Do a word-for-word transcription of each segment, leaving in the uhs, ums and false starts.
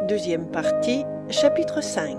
Deuxième partie, chapitre cinq.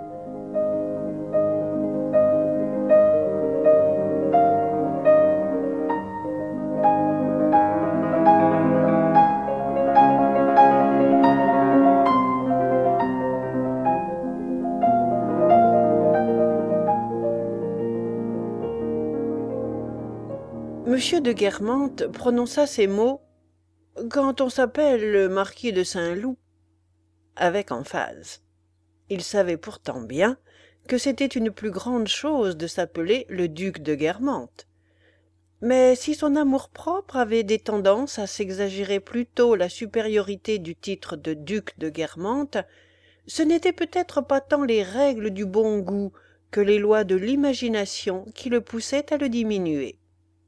Monsieur de Guermantes prononça ces mots « Quand on s'appelle le marquis de Saint-Loup » avec emphase. Il savait pourtant bien que c'était une plus grande chose de s'appeler le duc de Guermantes. Mais si son amour-propre avait des tendances à s'exagérer plutôt la supériorité du titre de duc de Guermantes, ce n'étaient peut-être pas tant les règles du bon goût que les lois de l'imagination qui le poussaient à le diminuer.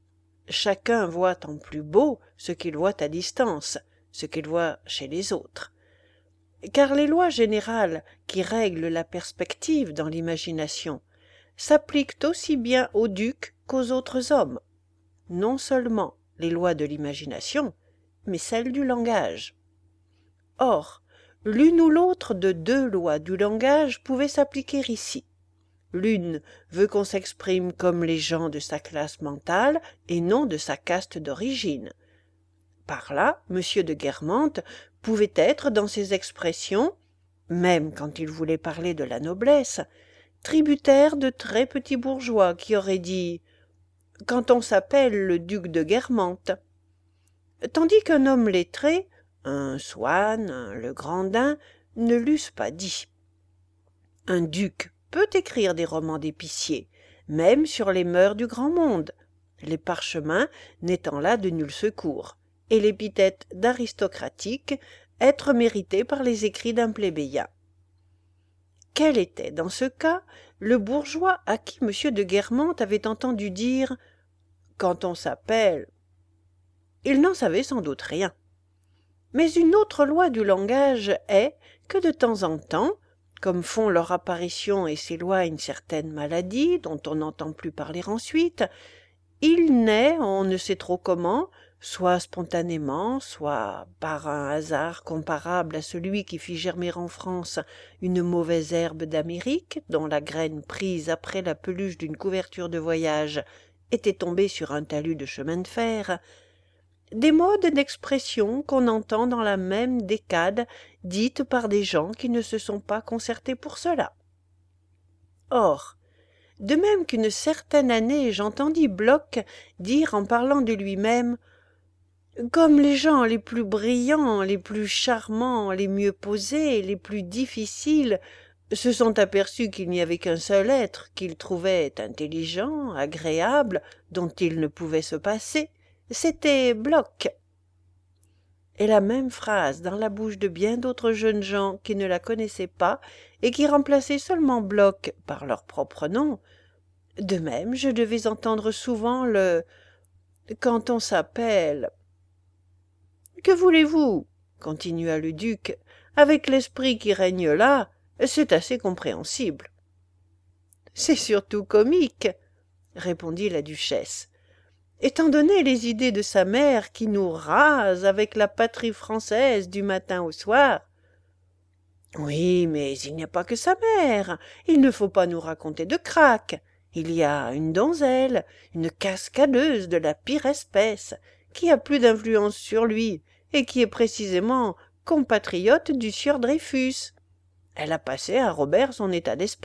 Chacun voit en plus beau ce qu'il voit à distance, ce qu'il voit chez les autres. Car les lois générales qui règlent la perspective dans l'imagination s'appliquent aussi bien aux ducs qu'aux autres hommes. Non seulement les lois de l'imagination, mais celles du langage. Or, l'une ou l'autre de deux lois du langage pouvait s'appliquer ici. L'une veut qu'on s'exprime comme les gens de sa classe mentale et non de sa caste d'origine. Par là, M. de Guermantes pouvait être dans ses expressions, même quand il voulait parler de la noblesse, tributaire de très petits bourgeois qui auraient dit « quand on s'appelle le duc de Guermantes », tandis qu'un homme lettré, un Swann, un Legrandin, ne l'eussent pas dit. Un duc peut écrire des romans d'épicier, même sur les mœurs du grand monde, les parchemins n'étant là de nul secours, et l'épithète d'aristocratique être méritée par les écrits d'un plébéien. Quel était, dans ce cas, le bourgeois à qui M. de Guermantes avait entendu dire « quand on s'appelle », il n'en savait sans doute rien. Mais une autre loi du langage est que de temps en temps, comme font leur apparition et s'éloignent certaines maladies dont on n'entend plus parler ensuite, il naît, on ne sait trop comment, soit spontanément, soit par un hasard comparable à celui qui fit germer en France une mauvaise herbe d'Amérique, dont la graine prise après la peluche d'une couverture de voyage était tombée sur un talus de chemin de fer, des modes d'expression qu'on entend dans la même décade dites par des gens qui ne se sont pas concertés pour cela. Or, de même qu'une certaine année j'entendis Bloch dire en parlant de lui-même « Comme les gens les plus brillants, les plus charmants, les mieux posés, les plus difficiles se sont aperçus qu'il n'y avait qu'un seul être qu'ils trouvaient intelligent, agréable, dont ils ne pouvaient se passer, c'était Bloch. » Et la même phrase dans la bouche de bien d'autres jeunes gens qui ne la connaissaient pas et qui remplaçaient seulement Bloch par leur propre nom. De même, je devais entendre souvent le « quand on s'appelle ». « Que voulez-vous » continua le duc, « avec l'esprit qui règne là, c'est assez compréhensible. »« C'est surtout comique, » répondit la duchesse, « étant donné les idées de sa mère qui nous rase avec la patrie française du matin au soir. »« Oui, mais il n'y a pas que sa mère, il ne faut pas nous raconter de craques. Il y a une donzelle, une cascadeuse de la pire espèce, qui a plus d'influence sur lui, et qui est précisément compatriote du sieur Dreyfus. Elle a passé à Robert son état d'esprit. »«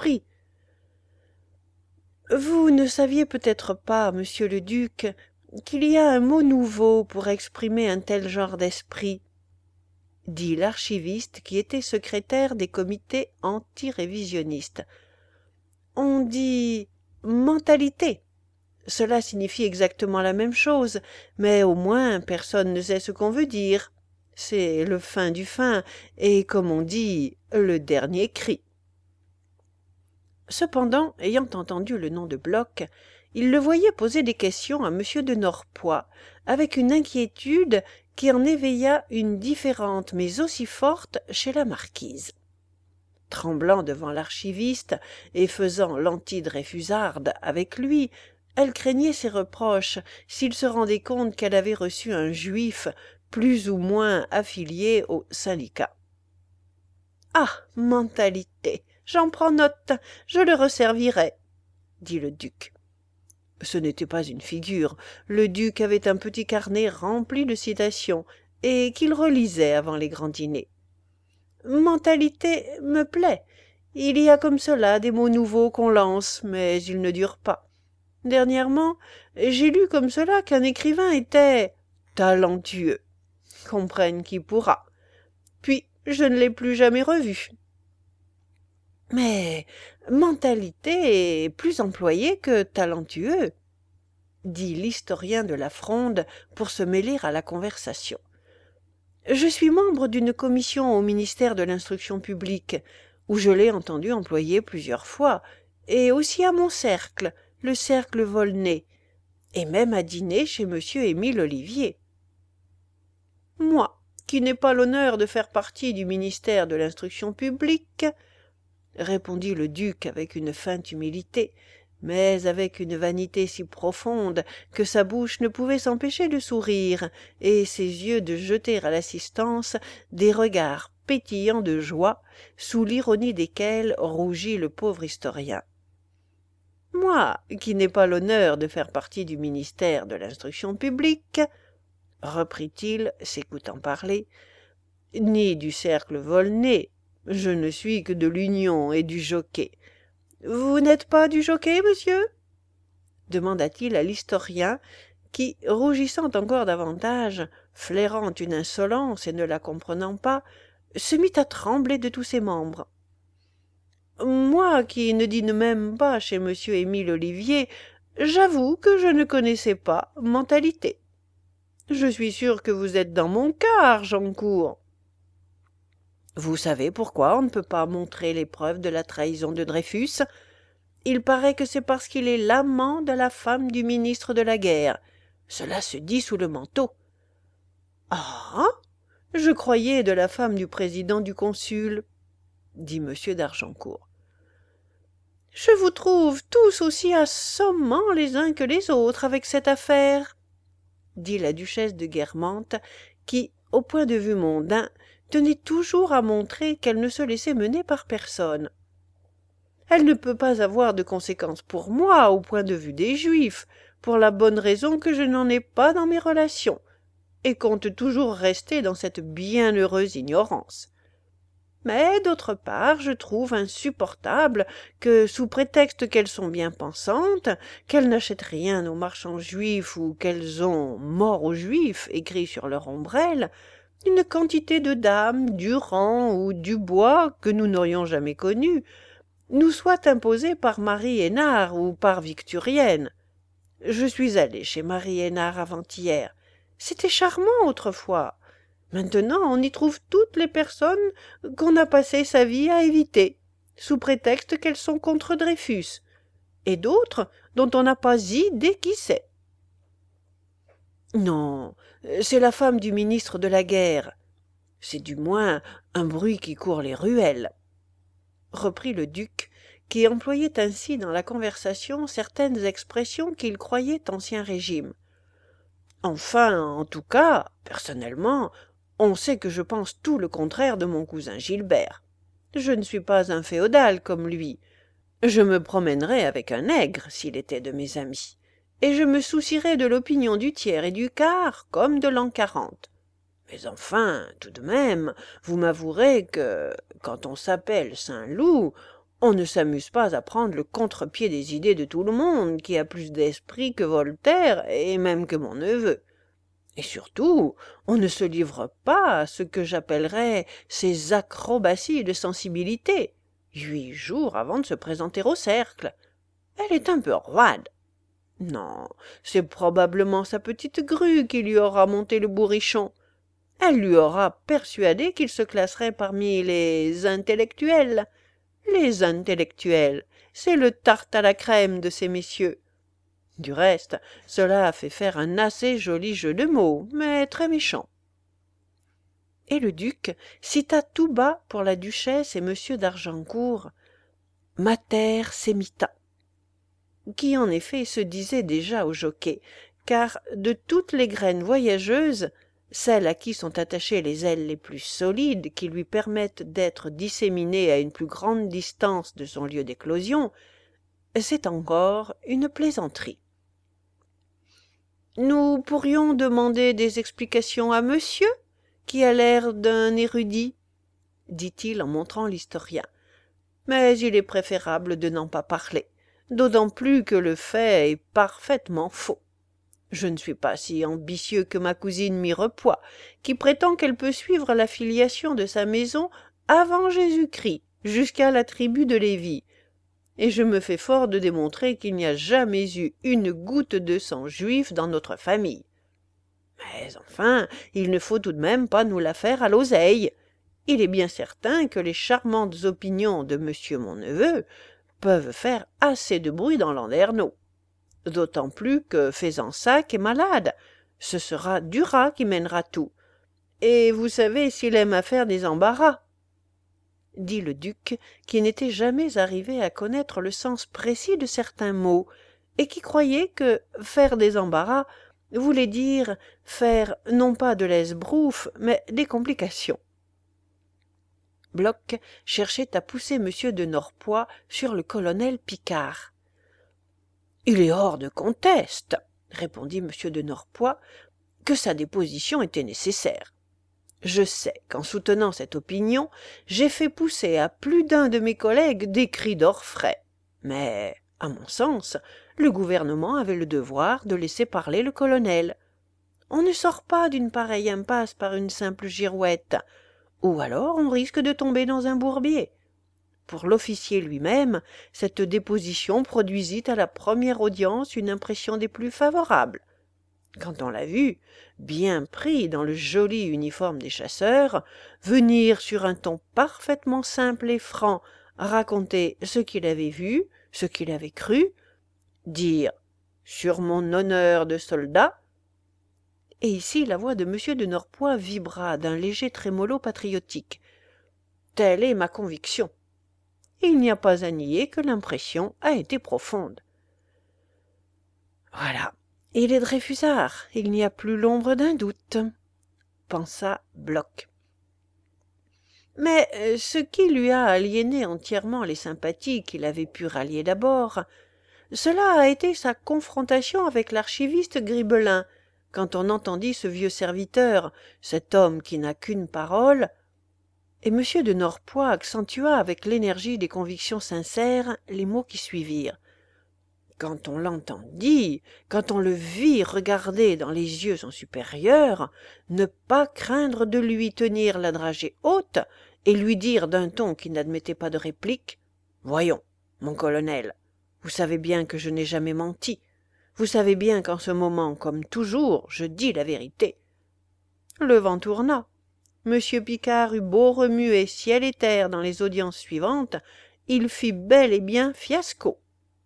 Vous ne saviez peut-être pas, monsieur le duc, qu'il y a un mot nouveau pour exprimer un tel genre d'esprit, » dit l'archiviste qui était secrétaire des comités anti-révisionnistes. « On dit mentalité. Cela signifie exactement la même chose, mais au moins personne ne sait ce qu'on veut dire. C'est le fin du fin, et comme on dit, le dernier cri. » Cependant, ayant entendu le nom de Bloch, il le voyait poser des questions à M. de Norpois, avec une inquiétude qui en éveilla une différente mais aussi forte chez la marquise. Tremblant devant l'archiviste et faisant l'anti-dreyfusarde avec lui, elle craignait ses reproches s'il se rendait compte qu'elle avait reçu un juif plus ou moins affilié au syndicat. Ah, mentalité, j'en prends note, je le resservirai, dit le duc. Ce n'était pas une figure. Le duc avait un petit carnet rempli de citations, et qu'il relisait avant les grands dîners. Mentalité me plaît. Il y a comme cela des mots nouveaux qu'on lance, mais ils ne durent pas. Dernièrement, j'ai lu comme cela qu'un écrivain était talentueux. Comprenne qui pourra. Puis, je ne l'ai plus jamais revu. Mais mentalité est plus employé que talentueux, dit l'historien de la Fronde pour se mêler à la conversation. Je suis membre d'une commission au ministère de l'Instruction publique, où je l'ai entendu employer plusieurs fois, et aussi à mon cercle, le cercle Volney, et même à dîner chez monsieur Émile Olivier. Moi, qui n'ai pas l'honneur de faire partie du ministère de l'Instruction publique, répondit le duc avec une feinte humilité, mais avec une vanité si profonde que sa bouche ne pouvait s'empêcher de sourire, et ses yeux de jeter à l'assistance des regards pétillants de joie, sous l'ironie desquels rougit le pauvre historien. Moi, qui n'ai pas l'honneur de faire partie du ministère de l'Instruction publique, reprit-il, s'écoutant parler, ni du cercle Volney, je ne suis que de l'Union et du Jockey. Vous n'êtes pas du Jockey, monsieur demanda-t-il à l'historien, qui, rougissant encore davantage, flairant une insolence et ne la comprenant pas, se mit à trembler de tous ses membres. Moi, qui ne dîne même pas chez monsieur Émile Olivier, j'avoue que je ne connaissais pas mentalité. Je suis sûr que vous êtes dans mon cas, Argencourt. Vous savez pourquoi on ne peut pas montrer les preuves de la trahison de Dreyfus? Il paraît que c'est parce qu'il est l'amant de la femme du ministre de la guerre. Cela se dit sous le manteau. Ah, je croyais de la femme du président du consul, dit monsieur d'Argencourt. Je vous trouve tous aussi assommants les uns que les autres avec cette affaire, dit la duchesse de Guermantes, qui, au point de vue mondain, tenait toujours à montrer qu'elle ne se laissait mener par personne. Elle ne peut pas avoir de conséquences pour moi au point de vue des Juifs, pour la bonne raison que je n'en ai pas dans mes relations, et compte toujours rester dans cette bienheureuse ignorance. Mais d'autre part, je trouve insupportable que, sous prétexte qu'elles sont bien pensantes, qu'elles n'achètent rien aux marchands juifs ou qu'elles ont mort aux juifs écrit sur leur ombrelle, une quantité de dames, du rang ou du bois que nous n'aurions jamais connues, nous soit imposée par Marie Hénard ou par Victurienne. Je suis allé chez Marie Hénard avant-hier. C'était charmant autrefois. Maintenant, on y trouve toutes les personnes qu'on a passé sa vie à éviter, sous prétexte qu'elles sont contre Dreyfus, et d'autres dont on n'a pas idée qui c'est. Non, c'est la femme du ministre de la guerre. C'est du moins un bruit qui court les ruelles, reprit le duc, qui employait ainsi dans la conversation certaines expressions qu'il croyait ancien régime. Enfin, en tout cas, personnellement, on sait que je pense tout le contraire de mon cousin Gilbert. Je ne suis pas un féodal comme lui. Je me promènerais avec un nègre s'il était de mes amis, et je me soucierais de l'opinion du tiers et du quart comme de l'an quarante. Mais enfin, tout de même, vous m'avouerez que, quand on s'appelle Saint-Loup, on ne s'amuse pas à prendre le contre-pied des idées de tout le monde, qui a plus d'esprit que Voltaire et même que mon neveu. Et surtout, on ne se livre pas à ce que j'appellerais ces acrobaties de sensibilité, huit jours avant de se présenter au cercle. Elle est un peu roide. Non, c'est probablement sa petite grue qui lui aura monté le bourrichon. Elle lui aura persuadé qu'il se classerait parmi les intellectuels. Les intellectuels, c'est le tarte à la crème de ces messieurs. Du reste, cela a fait faire un assez joli jeu de mots, mais très méchant. Et le duc cita tout bas pour la duchesse et monsieur d'Argencourt Mater semita, qui en effet se disait déjà au jockey, car de toutes les graines voyageuses, celle à qui sont attachées les ailes les plus solides qui lui permettent d'être disséminée à une plus grande distance de son lieu d'éclosion, c'est encore une plaisanterie. Nous pourrions demander des explications à monsieur, qui a l'air d'un érudit, dit-il en montrant l'historien. Mais il est préférable de n'en pas parler, d'autant plus que le fait est parfaitement faux. Je ne suis pas si ambitieux que ma cousine Mirepoix, qui prétend qu'elle peut suivre la filiation de sa maison avant Jésus-Christ, jusqu'à la tribu de Lévi, et je me fais fort de démontrer qu'il n'y a jamais eu une goutte de sang juif dans notre famille. Mais enfin, il ne faut tout de même pas nous la faire à l'oseille. Il est bien certain que les charmantes opinions de monsieur mon neveu peuvent faire assez de bruit dans Landerneau. D'autant plus que Fezensac est malade. Ce sera Duras qui mènera tout. Et vous savez s'il aime à faire des embarras, dit le duc, qui n'était jamais arrivé à connaître le sens précis de certains mots, et qui croyait que faire des embarras voulait dire faire non pas de l'esbrouffe, mais des complications. Bloch cherchait à pousser M. de Norpois sur le colonel Picard. « Il est hors de conteste, » répondit M. de Norpois, « que sa déposition était nécessaire. Je sais qu'en soutenant cette opinion, j'ai fait pousser à plus d'un de mes collègues des cris d'orfraie. Mais, à mon sens, le gouvernement avait le devoir de laisser parler le colonel. On ne sort pas d'une pareille impasse par une simple girouette, ou alors on risque de tomber dans un bourbier. Pour l'officier lui-même, cette déposition produisit à la première audience une impression des plus favorables. Quand on l'a vu, bien pris dans le joli uniforme des chasseurs, venir sur un ton parfaitement simple et franc raconter ce qu'il avait vu, ce qu'il avait cru, dire « sur mon honneur de soldat », et ici la voix de M. de Norpois vibra d'un léger trémolo patriotique. Telle est ma conviction. Il n'y a pas à nier que l'impression a été profonde. Voilà. Il est Dreyfusard, il n'y a plus l'ombre d'un doute, pensa Bloch. Mais ce qui lui a aliéné entièrement les sympathies qu'il avait pu rallier d'abord, cela a été sa confrontation avec l'archiviste Gribelin, quand on entendit ce vieux serviteur, cet homme qui n'a qu'une parole, et M. de Norpois accentua avec l'énergie des convictions sincères les mots qui suivirent. Quand on l'entendit, quand on le vit regarder dans les yeux son supérieur, ne pas craindre de lui tenir la dragée haute et lui dire d'un ton qui n'admettait pas de réplique « Voyons, mon colonel, vous savez bien que je n'ai jamais menti. Vous savez bien qu'en ce moment, comme toujours, je dis la vérité. » Le vent tourna. Monsieur Picard eut beau remuer ciel et terre dans les audiences suivantes, il fit bel et bien fiasco.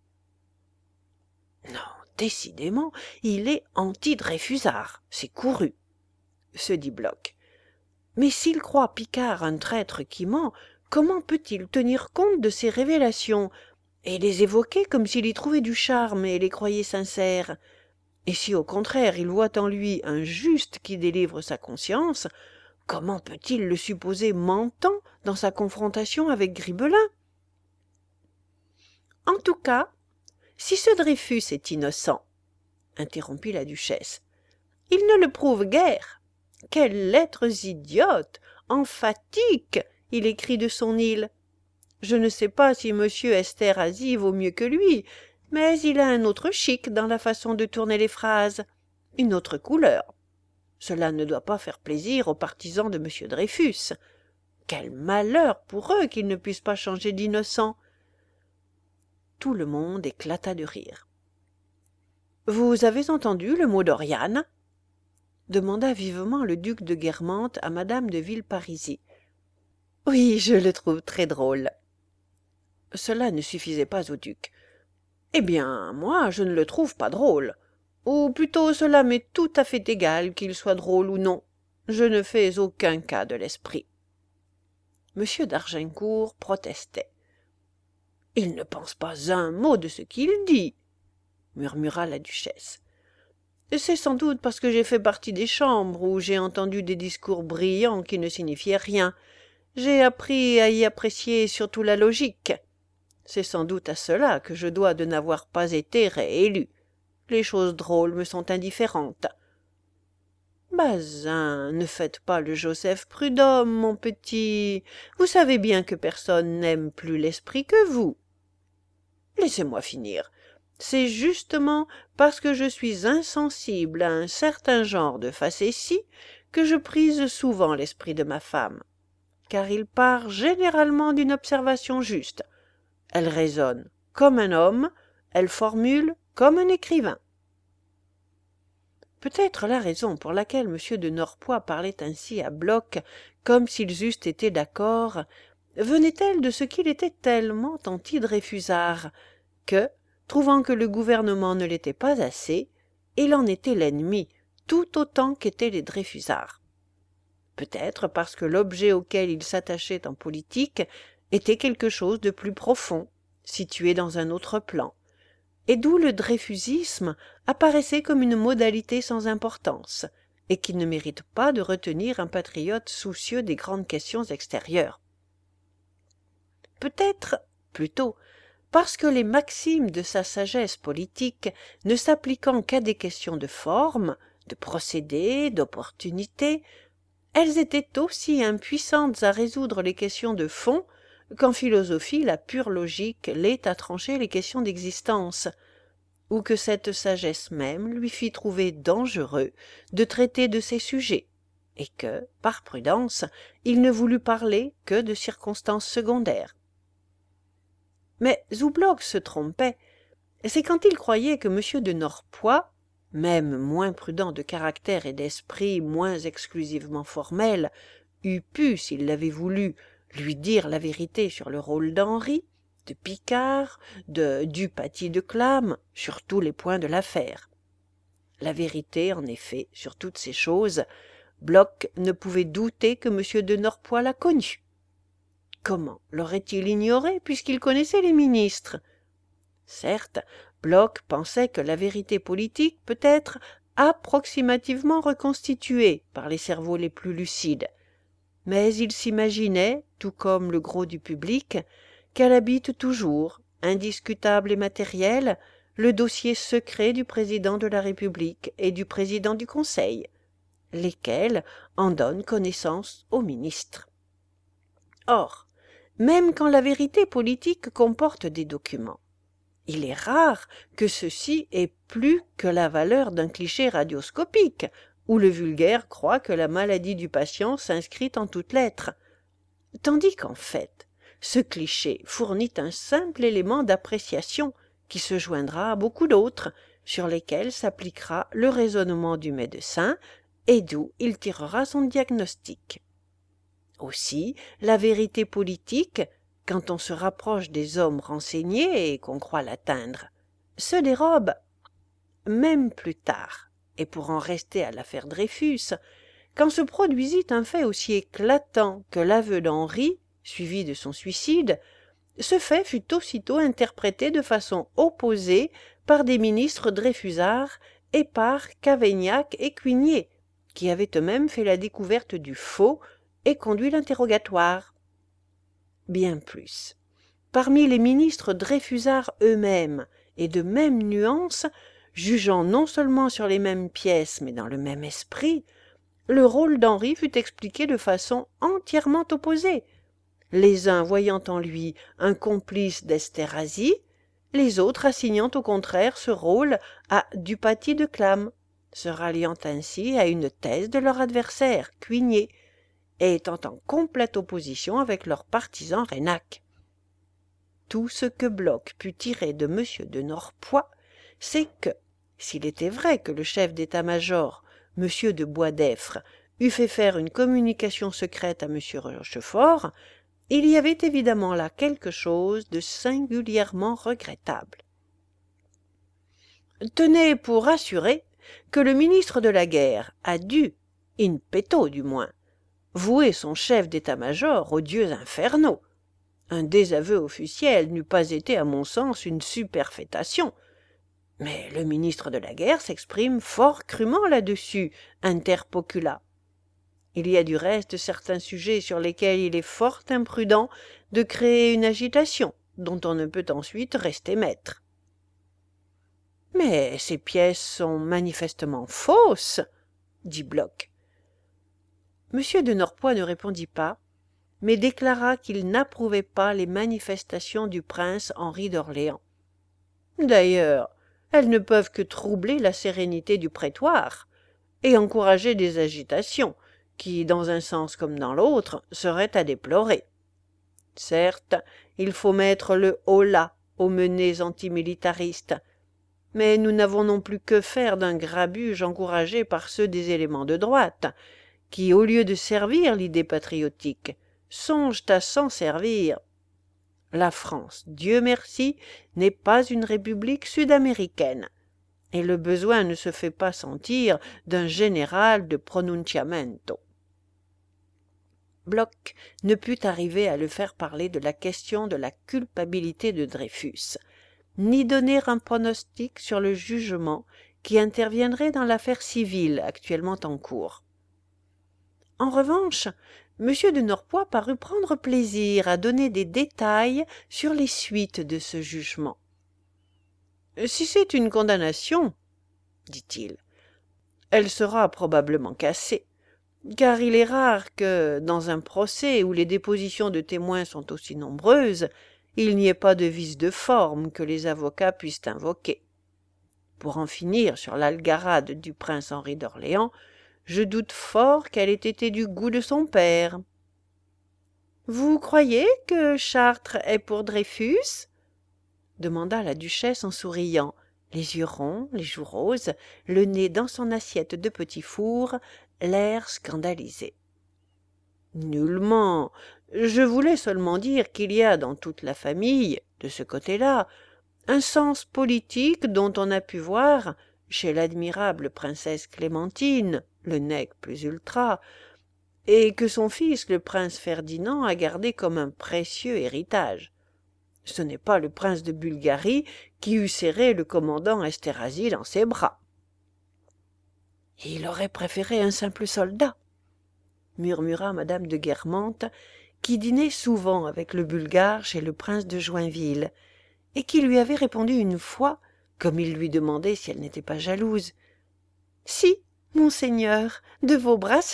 Non, décidément, il est anti-Dreyfusard, c'est couru, se dit Bloch. Mais s'il croit Picard un traître qui ment, comment peut-il tenir compte de ces révélations et les évoquer comme s'il y trouvait du charme et les croyait sincères? Et si au contraire il voit en lui un juste qui délivre sa conscience, comment peut-il le supposer mentant dans sa confrontation avec Gribelin? En tout cas, si ce Dreyfus est innocent, interrompit la duchesse, il ne le prouve guère. Quelles lettres idiotes, emphatiques, il écrit de son île. Je ne sais pas si monsieur Esterhazy vaut mieux que lui, mais il a un autre chic dans la façon de tourner les phrases, une autre couleur. Cela ne doit pas faire plaisir aux partisans de monsieur Dreyfus. Quel malheur pour eux qu'ils ne puissent pas changer d'innocent. Tout le monde éclata de rire. « Vous avez entendu le mot d'Oriane » demanda vivement le duc de Guermantes à madame de Villeparisis. « Oui, je le trouve très drôle. » Cela ne suffisait pas au duc. « Eh bien, moi, je ne le trouve pas drôle. Ou plutôt cela m'est tout à fait égal qu'il soit drôle ou non. Je ne fais aucun cas de l'esprit. » Monsieur d'Argincourt protestait. « Il ne pense pas un mot de ce qu'il dit, » murmura la duchesse. C'est sans doute parce que j'ai fait partie des chambres où j'ai entendu des discours brillants qui ne signifiaient rien. J'ai appris à y apprécier surtout la logique. C'est sans doute à cela que je dois de n'avoir pas été réélu. Les choses drôles me sont indifférentes. Bazin, ne faites pas le Joseph Prudhomme, mon petit. Vous savez bien que personne n'aime plus l'esprit que vous. Laissez-moi finir. C'est justement parce que je suis insensible à un certain genre de facéties que je prise souvent l'esprit de ma femme, car il part généralement d'une observation juste. Elle raisonne comme un homme, elle formule comme un écrivain. Peut-être la raison pour laquelle M. de Norpois parlait ainsi à Bloch, comme s'ils eussent été d'accord, venait-elle de ce qu'il était tellement anti-Dreyfusard, que, trouvant que le gouvernement ne l'était pas assez, il en était l'ennemi, tout autant qu'étaient les Dreyfusards. Peut-être parce que l'objet auquel il s'attachait en politique était quelque chose de plus profond, situé dans un autre plan, et d'où le dreyfusisme apparaissait comme une modalité sans importance, et qui ne mérite pas de retenir un patriote soucieux des grandes questions extérieures. Peut-être, plutôt, parce que les maximes de sa sagesse politique, ne s'appliquant qu'à des questions de forme, de procédé, d'opportunité, elles étaient aussi impuissantes à résoudre les questions de fond qu'en philosophie la pure logique l'est à trancher les questions d'existence, ou que cette sagesse même lui fit trouver dangereux de traiter de ces sujets, et que, par prudence, il ne voulut parler que de circonstances secondaires. Mais où Bloch se trompait, c'est quand il croyait que M. de Norpois, même moins prudent de caractère et d'esprit, moins exclusivement formel, eût pu, s'il l'avait voulu, lui dire la vérité sur le rôle d'Henri, de Picard, de Dupaty de Clam, sur tous les points de l'affaire. La vérité, en effet, sur toutes ces choses, Bloch ne pouvait douter que M. de Norpois la connût. Comment l'aurait-il ignoré, puisqu'il connaissait les ministres? Certes, Bloch pensait que la vérité politique peut être approximativement reconstituée par les cerveaux les plus lucides, mais il s'imaginait, tout comme le gros du public, qu'elle habite toujours, indiscutable et matérielle, le dossier secret du président de la République et du président du Conseil, lesquels en donnent connaissance aux ministres. Or, même quand la vérité politique comporte des documents, il est rare que ceci ait plus que la valeur d'un cliché radioscopique, où le vulgaire croit que la maladie du patient s'inscrit en toutes lettres, tandis qu'en fait, ce cliché fournit un simple élément d'appréciation qui se joindra à beaucoup d'autres, sur lesquels s'appliquera le raisonnement du médecin et d'où il tirera son diagnostic. Aussi, la vérité politique, quand on se rapproche des hommes renseignés et qu'on croit l'atteindre, se dérobe, même plus tard, et pour en rester à l'affaire Dreyfus, quand se produisit un fait aussi éclatant que l'aveu d'Henri, suivi de son suicide, ce fait fut aussitôt interprété de façon opposée par des ministres dreyfusards et par Cavaignac et Cuignet, qui avaient eux-mêmes fait la découverte du faux et conduit l'interrogatoire. Bien plus. Parmi les ministres dreyfusards eux-mêmes, et de même nuance, jugeant non seulement sur les mêmes pièces, mais dans le même esprit, le rôle d'Henri fut expliqué de façon entièrement opposée, les uns voyant en lui un complice d'Esterhazy, les autres assignant au contraire ce rôle à Dupaty de Clam, se ralliant ainsi à une thèse de leur adversaire, Cuignet, et étant en complète opposition avec leur partisan Reynac. Tout ce que Bloch put tirer de M. de Norpois, c'est que, s'il était vrai que le chef d'état-major, M. de Boisdeffre, eût fait faire une communication secrète à M. Rochefort, il y avait évidemment là quelque chose de singulièrement regrettable. Tenez pour assuré que le ministre de la guerre a dû, in petto du moins, vouer son chef d'état-major aux dieux infernaux. Un désaveu officiel n'eût pas été, à mon sens, une superfétation. Mais le ministre de la Guerre s'exprime fort crûment là-dessus, interpocula. Il y a du reste certains sujets sur lesquels il est fort imprudent de créer une agitation dont on ne peut ensuite rester maître. Mais ces pièces sont manifestement fausses, dit Bloch. M. de Norpois ne répondit pas, mais déclara qu'il n'approuvait pas les manifestations du prince Henri d'Orléans. D'ailleurs, elles ne peuvent que troubler la sérénité du prétoire et encourager des agitations qui, dans un sens comme dans l'autre, seraient à déplorer. Certes, il faut mettre le holà aux menées antimilitaristes, mais nous n'avons non plus que faire d'un grabuge encouragé par ceux des éléments de droite, qui, au lieu de servir l'idée patriotique, songent à s'en servir. La France, Dieu merci, n'est pas une république sud-américaine, et le besoin ne se fait pas sentir d'un général de pronunciamento. Bloch ne put arriver à le faire parler de la question de la culpabilité de Dreyfus, ni donner un pronostic sur le jugement qui interviendrait dans l'affaire civile actuellement en cours. En revanche, M. de Norpois parut prendre plaisir à donner des détails sur les suites de ce jugement. « Si c'est une condamnation, dit-il, elle sera probablement cassée, car il est rare que, dans un procès où les dépositions de témoins sont aussi nombreuses, il n'y ait pas de vice de forme que les avocats puissent invoquer. Pour en finir sur l'algarade du prince Henri d'Orléans, je doute fort qu'elle ait été du goût de son père. »« Vous croyez que Chartres est pour Dreyfus ?» demanda la duchesse en souriant, les yeux ronds, les joues roses, le nez dans son assiette de petit four, l'air scandalisé. « Nullement. Je voulais seulement dire qu'il y a dans toute la famille, de ce côté-là, un sens politique dont on a pu voir, chez l'admirable princesse Clémentine, le nec plus ultra, et que son fils le prince Ferdinand a gardé comme un précieux héritage. Ce n'est pas le prince de Bulgarie qui eût serré le commandant Esterhazy dans ses bras. »« Il aurait préféré un simple soldat, » murmura madame de Guermantes, qui dînait souvent avec le Bulgare chez le prince de Joinville, et qui lui avait répondu une fois, comme il lui demandait si elle n'était pas jalouse, « Si, monseigneur, de vos bracelets. »«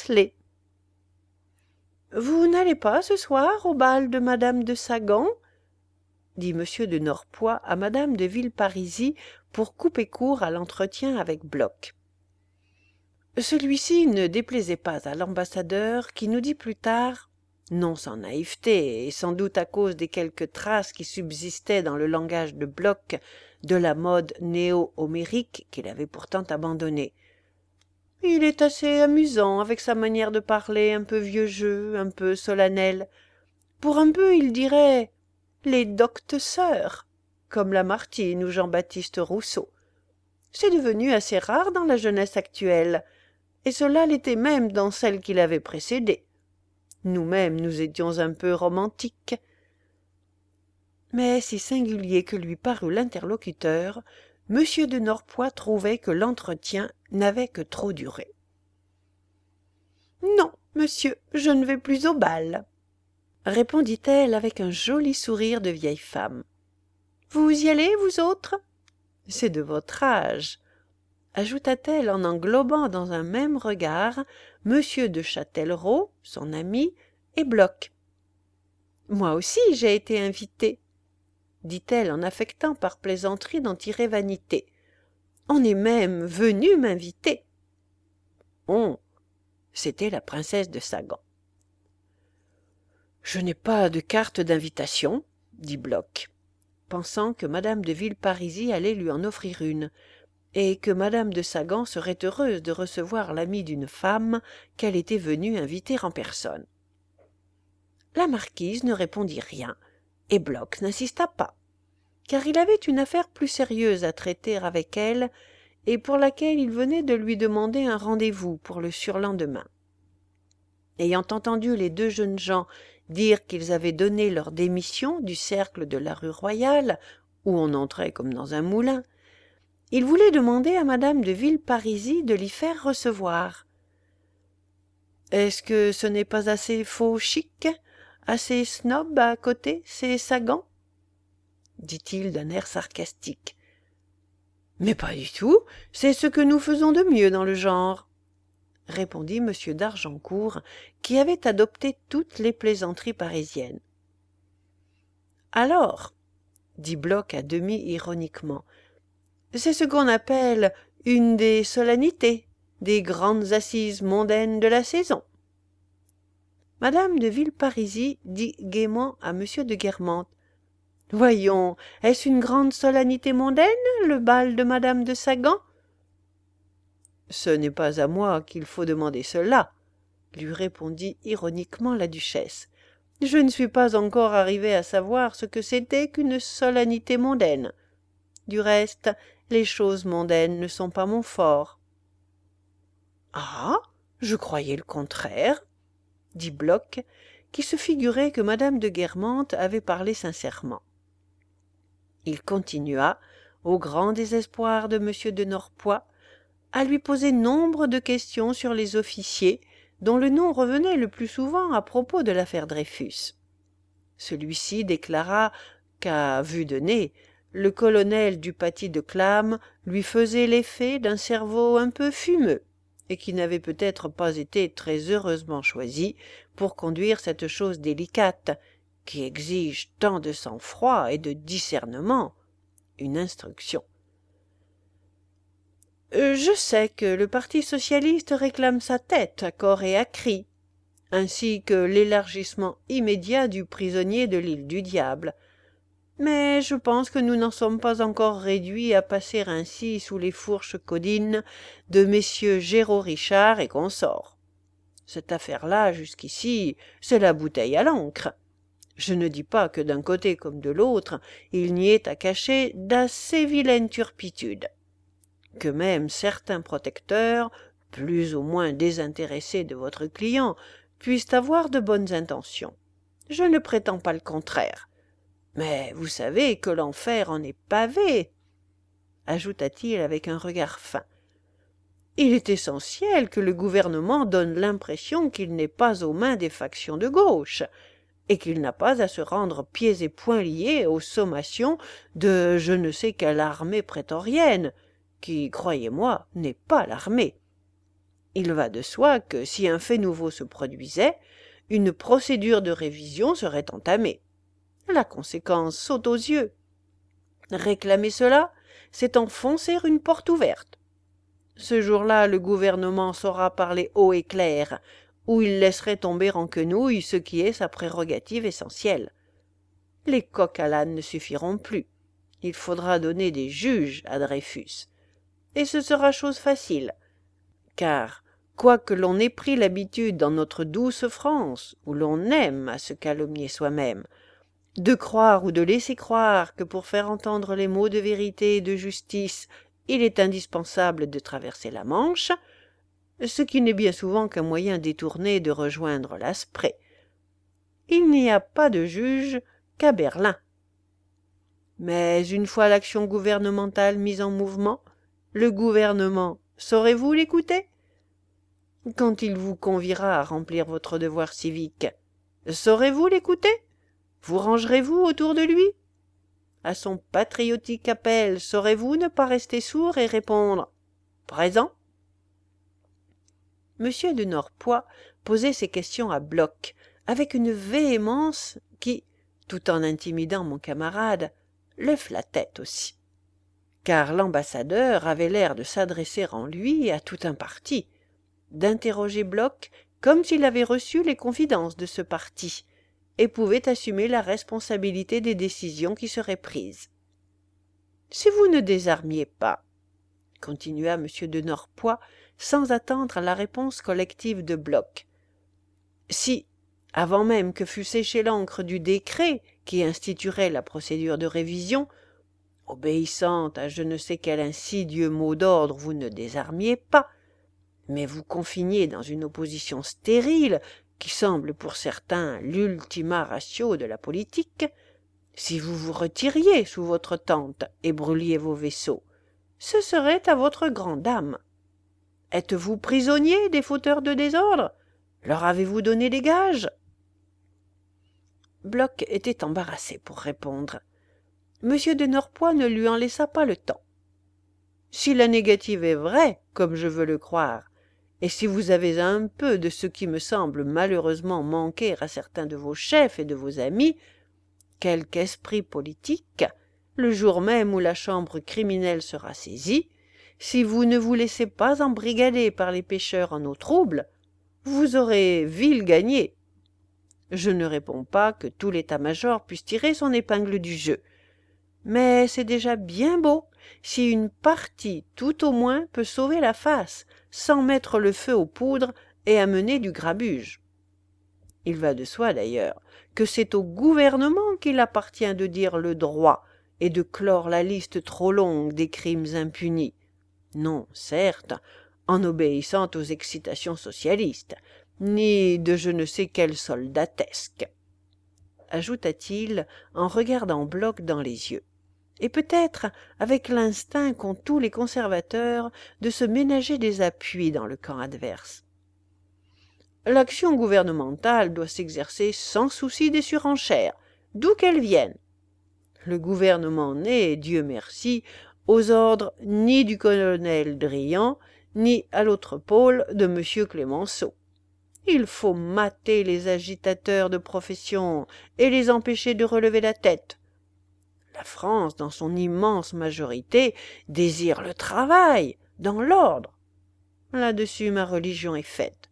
Vous n'allez pas ce soir au bal de madame de Sagan ?» dit M. de Norpois à madame de Villeparisis pour couper court à l'entretien avec Bloch. Celui-ci ne déplaisait pas à l'ambassadeur qui nous dit plus tard, non sans naïveté et sans doute à cause des quelques traces qui subsistaient dans le langage de Bloch de la mode néo-homérique qu'il avait pourtant abandonnée. Il est assez amusant avec sa manière de parler un peu vieux jeu, un peu solennel. Pour un peu, il dirait « les doctes sœurs », comme Lamartine ou Jean-Baptiste Rousseau. C'est devenu assez rare dans la jeunesse actuelle, et cela l'était même dans celle qui l'avait précédée. Nous-mêmes, nous étions un peu romantiques. Mais si singulier que lui parut l'interlocuteur, M. de Norpois trouvait que l'entretien n'avait que trop duré. « Non, monsieur, je ne vais plus au bal, » répondit-elle avec un joli sourire de vieille femme. « Vous y allez, vous autres ? C'est de votre âge, » ajouta-t-elle en englobant dans un même regard M. de Châtellerault, son ami, et Bloch. « Moi aussi j'ai été invitée, » dit-elle en affectant par plaisanterie d'en tirer vanité. « On est même venu m'inviter. » On, c'était la princesse de Sagan. « Je n'ai pas de carte d'invitation, » dit Bloch, pensant que madame de Villeparisis allait lui en offrir une, et que madame de Sagan serait heureuse de recevoir l'amie d'une femme qu'elle était venue inviter en personne. La marquise ne répondit rien, et Bloch n'insista pas, car il avait une affaire plus sérieuse à traiter avec elle, et pour laquelle il venait de lui demander un rendez-vous pour le surlendemain. Ayant entendu les deux jeunes gens dire qu'ils avaient donné leur démission du cercle de la rue Royale, où on entrait comme dans un moulin, il voulait demander à madame de Villeparisis de l'y faire recevoir. Est-ce que ce n'est pas assez faux chic, assez snob à côté, ces Sagans? Dit-il d'un air sarcastique. Mais pas du tout, c'est ce que nous faisons de mieux dans le genre, répondit M. d'Argencourt, qui avait adopté toutes les plaisanteries parisiennes. Alors, dit Bloch à demi ironiquement, c'est ce qu'on appelle une des solennités, des grandes assises mondaines de la saison. Madame de Villeparisis dit gaiement à M. de Guermantes: Voyons, est-ce une grande solennité mondaine, le bal de madame de Sagan? Ce n'est pas à moi qu'il faut demander cela, lui répondit ironiquement la duchesse. Je ne suis pas encore arrivée à savoir ce que c'était qu'une solennité mondaine. Du reste, les choses mondaines ne sont pas mon fort. Ah, je croyais le contraire, dit Bloch, qui se figurait que madame de Guermantes avait parlé sincèrement. Il continua, au grand désespoir de M. de Norpois, à lui poser nombre de questions sur les officiers dont le nom revenait le plus souvent à propos de l'affaire Dreyfus. Celui-ci déclara qu'à vue de nez, le colonel du paty de Clam lui faisait l'effet d'un cerveau un peu fumeux, et qui n'avait peut-être pas été très heureusement choisi pour conduire cette chose délicate, qui exige tant de sang-froid et de discernement, une instruction. Je sais que le Parti socialiste réclame sa tête à corps et à cri, ainsi que l'élargissement immédiat du prisonnier de l'île du Diable. Mais je pense que nous n'en sommes pas encore réduits à passer ainsi sous les fourches codines de messieurs Géraud Richard et consorts. Cette affaire-là, jusqu'ici, c'est la bouteille à l'encre. Je ne dis pas que d'un côté comme de l'autre, il n'y ait à cacher d'assez vilaines turpitudes. Que même certains protecteurs, plus ou moins désintéressés de votre client, puissent avoir de bonnes intentions. Je ne prétends pas le contraire. Mais vous savez que l'enfer en est pavé, ajouta-t-il avec un regard fin. Il est essentiel que le gouvernement donne l'impression qu'il n'est pas aux mains des factions de gauche, et qu'il n'a pas à se rendre pieds et poings liés aux sommations de je ne sais quelle armée prétorienne, qui, croyez-moi, n'est pas l'armée. Il va de soi que si un fait nouveau se produisait, une procédure de révision serait entamée. La conséquence saute aux yeux. Réclamer cela, c'est enfoncer une porte ouverte. Ce jour-là, le gouvernement saura parler haut et clair, ou il laisserait tomber en quenouille ce qui est sa prérogative essentielle. Les coqs à l'âne ne suffiront plus. Il faudra donner des juges à Dreyfus. Et ce sera chose facile, car, quoique l'on ait pris l'habitude dans notre douce France, où l'on aime à se calomnier soi-même, de croire ou de laisser croire que pour faire entendre les mots de vérité et de justice, il est indispensable de traverser la Manche, ce qui n'est bien souvent qu'un moyen détourné de rejoindre l'Aspré. Il n'y a pas de juge qu'à Berlin. Mais une fois l'action gouvernementale mise en mouvement, le gouvernement, saurez-vous l'écouter? Quand il vous conviera à remplir votre devoir civique, saurez-vous l'écouter? Vous rangerez-vous autour de lui? À son patriotique appel, saurez-vous ne pas rester sourd et répondre « Présent » M. de Norpois posait ces questions à Bloch, avec une véhémence qui, tout en intimidant mon camarade, le flattait aussi. Car l'ambassadeur avait l'air de s'adresser en lui à tout un parti, d'interroger Bloch comme s'il avait reçu les confidences de ce parti, et pouvait assumer la responsabilité des décisions qui seraient prises. « Si vous ne désarmiez pas, » continua M. de Norpois, sans attendre la réponse collective de Bloch, « si, avant même que fût séchée l'encre du décret qui instituerait la procédure de révision, obéissant à je ne sais quel insidieux mot d'ordre, vous ne désarmiez pas, mais vous confiniez dans une opposition stérile qui semble pour certains l'ultima ratio de la politique, si vous vous retiriez sous votre tente et brûliez vos vaisseaux, ce serait à votre grande dame. Êtes-vous prisonnier des fauteurs de désordre? Leur avez-vous donné des gages? Bloch était embarrassé pour répondre. Monsieur de Norpois ne lui en laissa pas le temps. Si la négative est vraie, comme je veux le croire, et si vous avez un peu de ce qui me semble malheureusement manquer à certains de vos chefs et de vos amis, quelque esprit politique, le jour même où la chambre criminelle sera saisie, si vous ne vous laissez pas embrigader par les pêcheurs en eau trouble, vous aurez ville gagnée. Je ne réponds pas que tout l'état-major puisse tirer son épingle du jeu, mais c'est déjà bien beau si une partie tout au moins peut sauver la face sans mettre le feu aux poudres et amener du grabuge. Il va de soi d'ailleurs que c'est au gouvernement qu'il appartient de dire le droit et de clore la liste trop longue des crimes impunis, non certes en obéissant aux excitations socialistes, ni de je ne sais quelle soldatesque, ajouta-t-il en regardant Bloch dans les yeux, et peut-être avec l'instinct qu'ont tous les conservateurs de se ménager des appuis dans le camp adverse. L'action gouvernementale doit s'exercer sans souci des surenchères, d'où qu'elles viennent. Le gouvernement n'est, Dieu merci, aux ordres ni du colonel Drian, ni à l'autre pôle de M. Clemenceau. Il faut mater les agitateurs de profession et les empêcher de relever la tête. La France, dans son immense majorité, désire le travail, dans l'ordre. Là-dessus, ma religion est faite.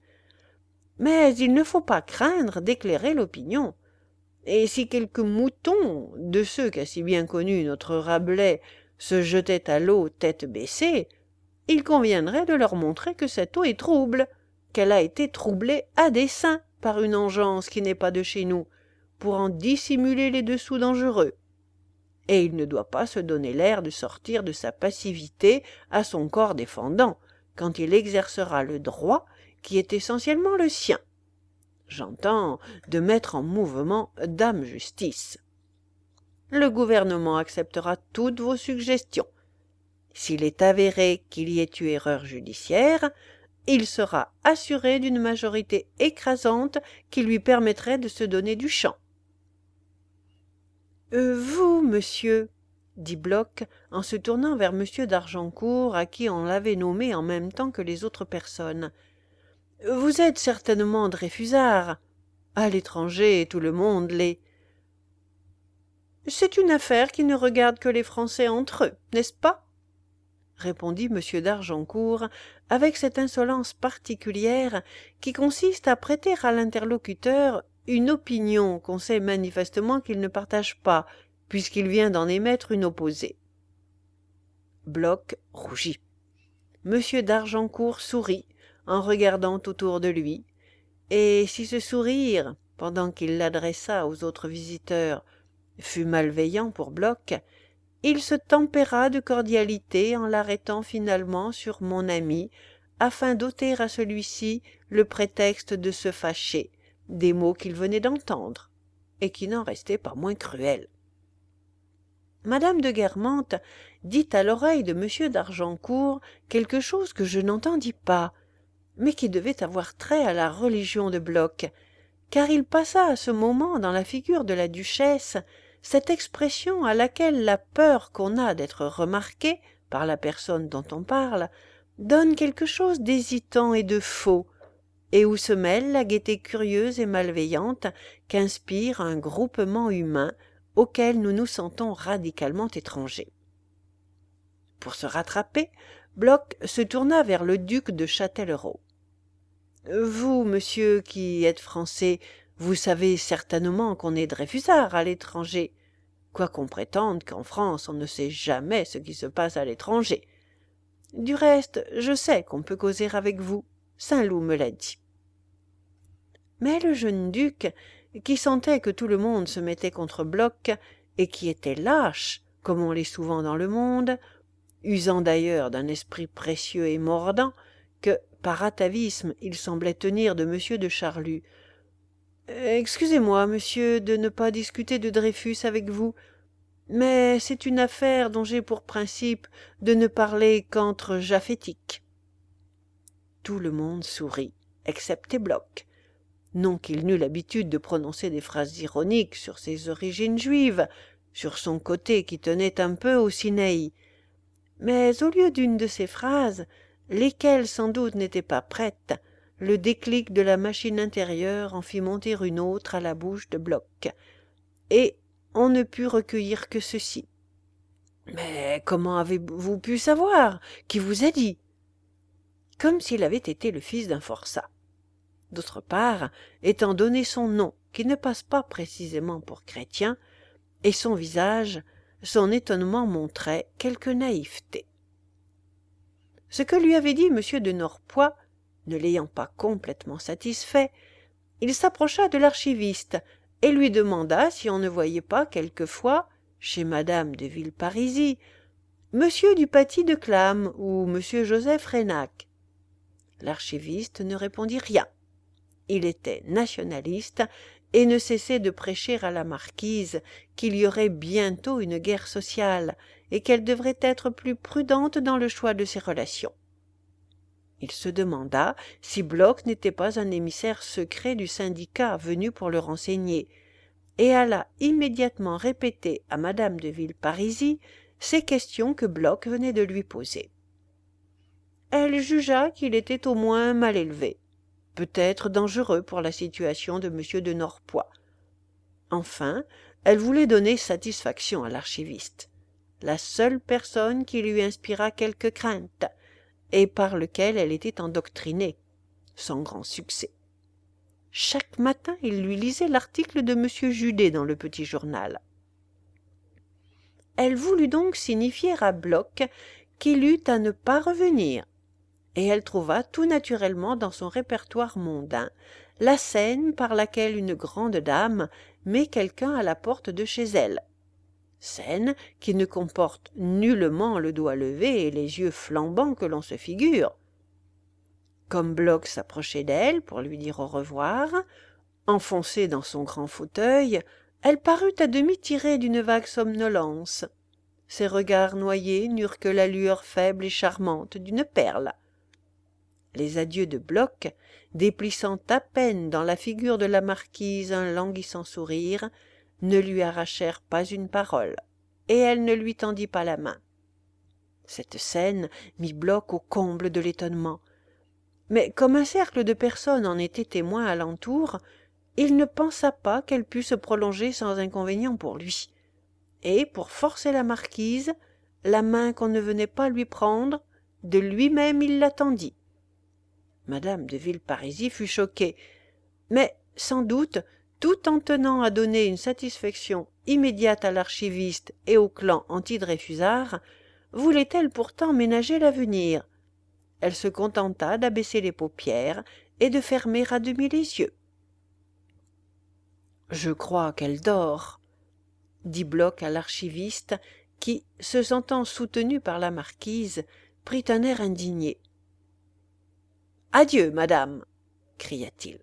Mais il ne faut pas craindre d'éclairer l'opinion. Et si quelques moutons, de ceux qu'a si bien connus notre Rabelais, se jetaient à l'eau tête baissée, il conviendrait de leur montrer que cette eau est trouble, qu'elle a été troublée à dessein par une engeance qui n'est pas de chez nous, pour en dissimuler les dessous dangereux. Et il ne doit pas se donner l'air de sortir de sa passivité à son corps défendant, quand il exercera le droit qui est essentiellement le sien. J'entends de mettre en mouvement Dame Justice. Le gouvernement acceptera toutes vos suggestions. S'il est avéré qu'il y ait eu erreur judiciaire, il sera assuré d'une majorité écrasante qui lui permettrait de se donner du champ. Euh, vous, monsieur, dit Bloch en se tournant vers monsieur d'Argencourt, à qui on l'avait nommé en même temps que les autres personnes, vous êtes certainement Dreyfusard. À l'étranger, tout le monde l'est. C'est une affaire qui ne regarde que les Français entre eux, n'est-ce pas? Répondit monsieur d'Argencourt avec cette insolence particulière qui consiste à prêter à l'interlocuteur une opinion qu'on sait manifestement qu'il ne partage pas, puisqu'il vient d'en émettre une opposée. Bloch rougit. Monsieur d'Argencourt sourit en regardant autour de lui, et si ce sourire, pendant qu'il l'adressa aux autres visiteurs, fut malveillant pour Bloch, il se tempéra de cordialité en l'arrêtant finalement sur mon ami, afin d'ôter à celui-ci le prétexte de se fâcher des mots qu'il venait d'entendre, et qui n'en restaient pas moins cruels. Madame de Guermantes dit à l'oreille de monsieur d'Argencourt quelque chose que je n'entendis pas, mais qui devait avoir trait à la religion de Bloch, car il passa à ce moment dans la figure de la duchesse cette expression à laquelle la peur qu'on a d'être remarqué par la personne dont on parle donne quelque chose d'hésitant et de faux, et où se mêle la gaieté curieuse et malveillante qu'inspire un groupement humain auquel nous nous sentons radicalement étrangers. Pour se rattraper, Bloch se tourna vers le duc de Châtellerault. « Vous, monsieur, qui êtes français, vous savez certainement qu'on est Dreyfusard à l'étranger, quoiqu'on prétende qu'en France on ne sait jamais ce qui se passe à l'étranger. Du reste, je sais qu'on peut causer avec vous, Saint-Loup me l'a dit. » Mais le jeune duc, qui sentait que tout le monde se mettait contre Bloch, et qui était lâche, comme on l'est souvent dans le monde, usant d'ailleurs d'un esprit précieux et mordant, que, par atavisme, il semblait tenir de monsieur de Charlus. « Excusez-moi, monsieur, de ne pas discuter de Dreyfus avec vous, mais c'est une affaire dont j'ai pour principe de ne parler qu'entre japhétiques. » Tout le monde sourit, excepté Bloch. Non qu'il n'eût l'habitude de prononcer des phrases ironiques sur ses origines juives, sur son côté qui tenait un peu au Sinaï. Mais au lieu d'une de ces phrases, lesquelles sans doute n'étaient pas prêtes, le déclic de la machine intérieure en fit monter une autre à la bouche de Bloch, et on ne put recueillir que ceci. « Mais comment avez-vous pu savoir? Qui vous a dit ?» Comme s'il avait été le fils d'un forçat. D'autre part, étant donné son nom, qui ne passe pas précisément pour chrétien, et son visage, son étonnement montrait quelque naïveté. Ce que lui avait dit M. de Norpois, ne l'ayant pas complètement satisfait, il s'approcha de l'archiviste et lui demanda si on ne voyait pas quelquefois, chez madame de Villeparisis, monsieur du Paty de Clam ou monsieur Joseph Reynac. L'archiviste ne répondit rien. Il était nationaliste et ne cessait de prêcher à la marquise qu'il y aurait bientôt une guerre sociale et qu'elle devrait être plus prudente dans le choix de ses relations. Il se demanda si Bloch n'était pas un émissaire secret du syndicat venu pour le renseigner, et alla immédiatement répéter à madame de Villeparisis ces questions que Bloch venait de lui poser. Elle jugea qu'il était au moins mal élevé, peut-être dangereux pour la situation de M. de Norpois. Enfin, elle voulait donner satisfaction à l'archiviste, la seule personne qui lui inspirât quelque crainte, et par lequel elle était endoctrinée, sans grand succès. Chaque matin, il lui lisait l'article de M. Judet dans le petit journal. Elle voulut donc signifier à Bloch qu'il eut à ne pas revenir, et elle trouva tout naturellement dans son répertoire mondain la scène par laquelle une grande dame met quelqu'un à la porte de chez elle, scène qui ne comporte nullement le doigt levé et les yeux flambants que l'on se figure. Comme Bloch s'approchait d'elle pour lui dire au revoir, enfoncée dans son grand fauteuil, elle parut à demi tirée d'une vague somnolence. Ses regards noyés n'eurent que la lueur faible et charmante d'une perle. Les adieux de Bloch, déplissant à peine dans la figure de la marquise un languissant sourire, ne lui arrachèrent pas une parole, et elle ne lui tendit pas la main. Cette scène mit Bloch au comble de l'étonnement. Mais comme un cercle de personnes en était témoin alentour, il ne pensa pas qu'elle pût se prolonger sans inconvénient pour lui, et, pour forcer la marquise, la main qu'on ne venait pas lui prendre, de lui-même il la tendit. Madame de Villeparisis fut choquée, mais, sans doute, tout en tenant à donner une satisfaction immédiate à l'archiviste et au clan anti-Dreyfusard, voulait-elle pourtant ménager l'avenir. Elle se contenta d'abaisser les paupières et de fermer à demi les yeux. « Je crois qu'elle dort, » dit Bloch à l'archiviste, qui, se sentant soutenu par la marquise, prit un air indigné. « Adieu, madame !» cria-t-il.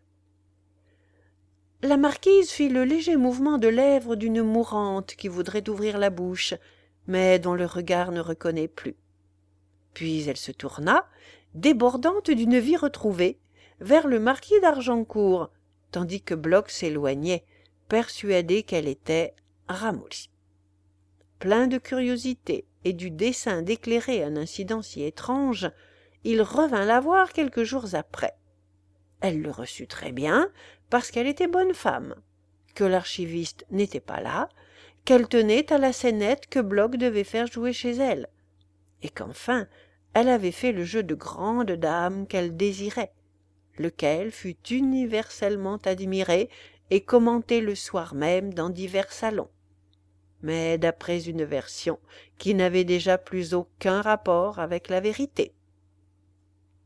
La marquise fit le léger mouvement de lèvres d'une mourante qui voudrait ouvrir la bouche, mais dont le regard ne reconnaît plus. Puis elle se tourna, débordante d'une vie retrouvée, vers le marquis d'Argencourt, tandis que Bloch s'éloignait, persuadé qu'elle était ramollie. Plein de curiosité et du dessein d'éclairer un incident si étrange, il revint la voir quelques jours après. Elle le reçut très bien, parce qu'elle était bonne femme, que l'archiviste n'était pas là, qu'elle tenait à la scénette que Bloch devait faire jouer chez elle, et qu'enfin elle avait fait le jeu de grande dame qu'elle désirait, lequel fut universellement admiré et commenté le soir même dans divers salons, mais d'après une version qui n'avait déjà plus aucun rapport avec la vérité.